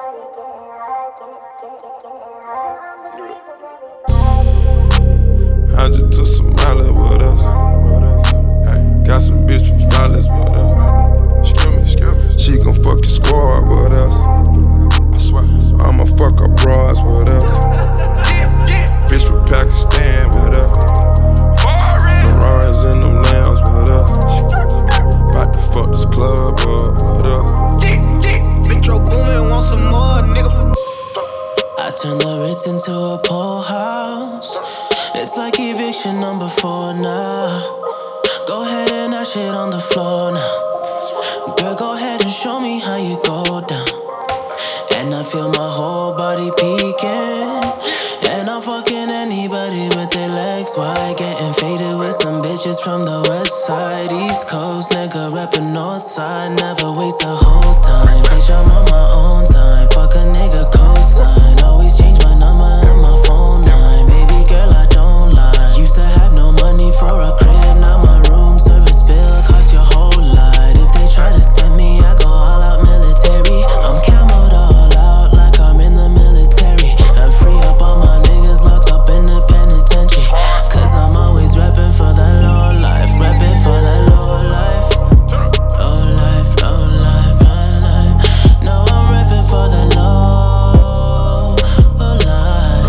I just took some Molly with us. Got some bitch from Flawless with us. She gon' fuck your squad with us. I'ma fuck her bras with us. Bitch from Pakistan with us. Ferraris in them lambs with us. About to fuck this club up with us. Metro Boomin, want some more, nigga. I turned the Ritz into a pole house. It's like eviction number 4 now. Go ahead and that shit on the floor now. Girl, go ahead and show me how you go down. And I feel my whole body peeking. And I'm fucking anybody with their legs wide. Getting faded with some bitches from the west side. East Coast, nigga reppin' north side. Never waste a hoe's time. Bitch, I'm on my own time. Fuck a nigga cosign. Always change my number and my phone line. Baby girl, I don't lie. Used to have no money for a crib. Now my room service bill cost your whole lot. If they try to stem me, I go all out military. I'm camoed all out like I'm in the military. And free up all my niggas locked up in the penitentiary. Cause I'm always reppin' for that low life. Reppin' for that low life. Low life, low life, low life. No, I'm reppin' for that low life.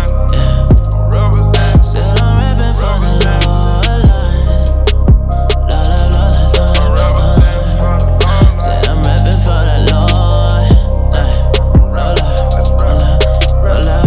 Yeah. Said I'm reppin' for the low life. Low life, low life, low life. Said I'm reppin' for that low life. Low life, low life, low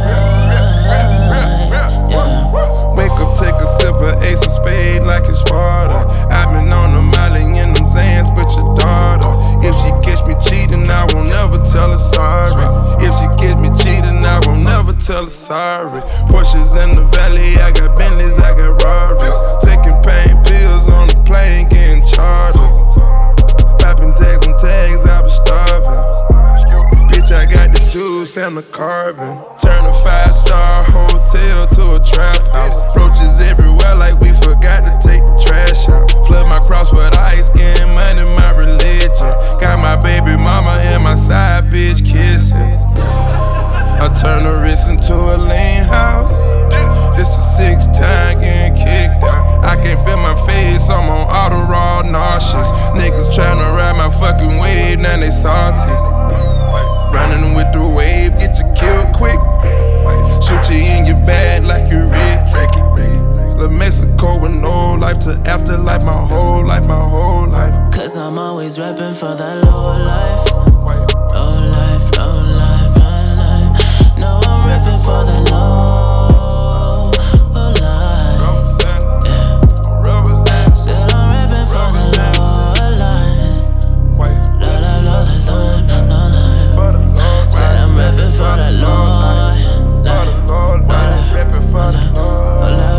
life. Yeah. Wake up, take a sip of Ace of Spade like it's Sparta. I've been on the Molly in them Zans, but your daughter. If she catch me cheating, I won't never tell her sorry. If she catch me cheating, I won't never tell her sorry. Porsches in the valley, I got Bentleys, I got Rarries. Taking pain pills on the plane, getting charged. Popping tags on tags, I was starving. Bitch, I got the juice and the carving. Turn a 5-star hotel to a trap house. Roaches everywhere like we forgot to take the trash out. Flood my cross with ice, getting money, my religion. Got my baby mama and my side bitch kissing. I turn the wrist into a lean house. This the 6th time getting kicked out. I can't feel my face, I'm on auto raw nauseous. Niggas tryna ride my fucking wave, now they salty. Running with the wave, get you killed quick. Shoot you in your bag like you're Rick. La Mexico with no life to afterlife, my whole life, my whole life. Cause I'm always reppin' for that low life. Low life, low life, low life. No, I'm reppin' for that low life. Yeah. Said I'm reppin' for the low life. Low life, low life, low life, low life. Said I'm reppin' for that low life. Low life, low life, low life.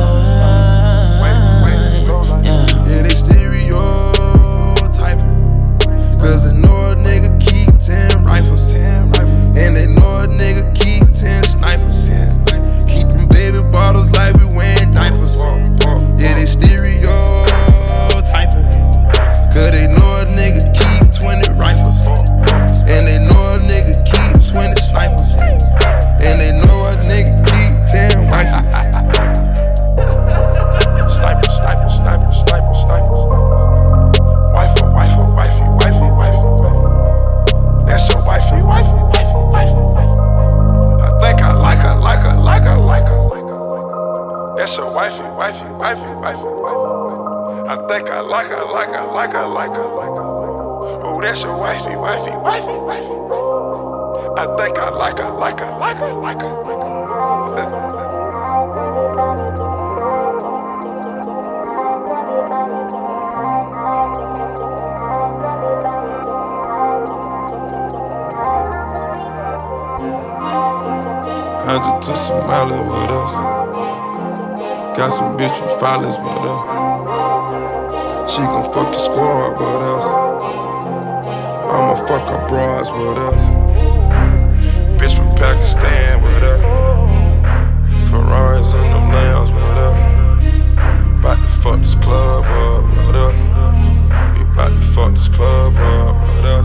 Yeah, they stereotyping. Cause they know a nigga keep 10 rifles. And they know a nigga keep 10 snipers. Keepin' baby bottles like we wearing diapers. Yeah, they stereotyping. Cause they know a nigga keep 20 rifles. And they know a nigga keep 20 snipers. And they know a nigga keep 10 rifles. Sniper, sniper, sniper, sniper, sniper. Wifey, wifey, wifey, wifey, wifey. That's your wifey, wifey, wifey, wifey, wifey. I think I like her, like her, like her, like her, like her. That's your wifey, wifey, wifey, wifey, wifey. I think I like her, like her, like her, like her, like her. Oh, that's your wifey, wifey, wifey, wifey. I think I like her, like her, like her, like her, like her. I just took some Molly with us. Got some bitch from Flawless with us. She gon' fuck your squad with us. I'ma fuck her bras with us. Bitch from Pakistan with us. Ferraris in them nails with us. About to fuck this club up with us. We about to fuck this club up with us.